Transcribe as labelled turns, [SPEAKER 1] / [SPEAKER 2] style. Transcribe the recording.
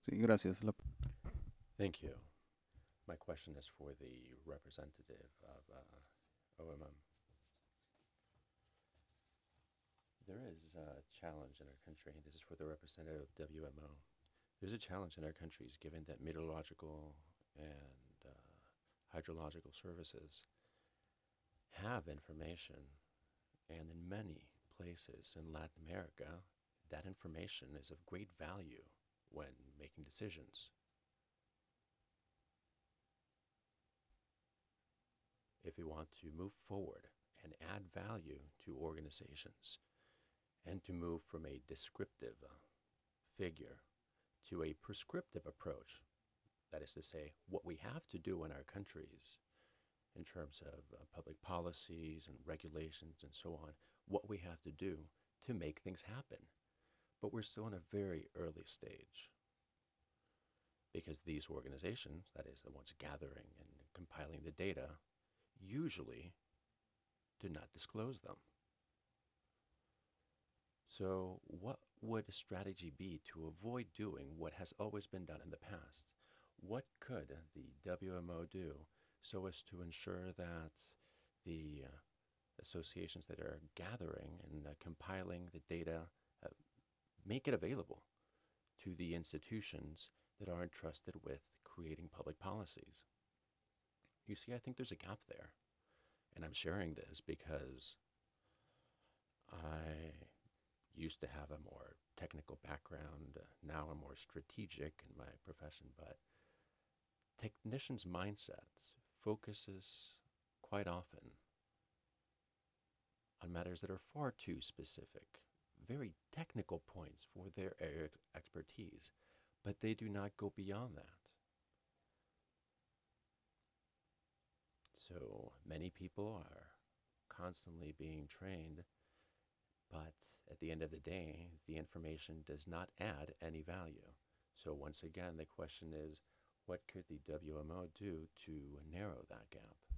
[SPEAKER 1] Sí, gracias.
[SPEAKER 2] Thank you. My question is for the representative of OMM. There is a challenge in our country, and this is for the representative of WMO. There's a challenge in our countries given that meteorological and hydrological services have information, and in many places in Latin America, that information is of great value when making decisions. If we want to move forward and add value to organizations and to move from a descriptive figure to a prescriptive approach, that is to say, what we have to do in our countries in terms of public policies and regulations and so on, what we have to do to make things happen. But we're still in a very early stage because these organizations, that is, the ones gathering and compiling the data, usually do not disclose them. So, what would a strategy be to avoid doing what has always been done in the past? What could the WMO do so as to ensure that the associations that are gathering and compiling the data uh, make it available to the institutions that are entrusted with creating public policies? You see, I think there's a gap there. And I'm sharing this because I used to have a more technical background. Now I'm more strategic in my profession, but technicians' mindsets focuses quite often on matters that are far too specific, very technical points for their expertise, but they do not go beyond that. So many people are constantly being trained, but at the end of the day, the information does not add any value. So once again, the question is, what could the WMO do to narrow that gap?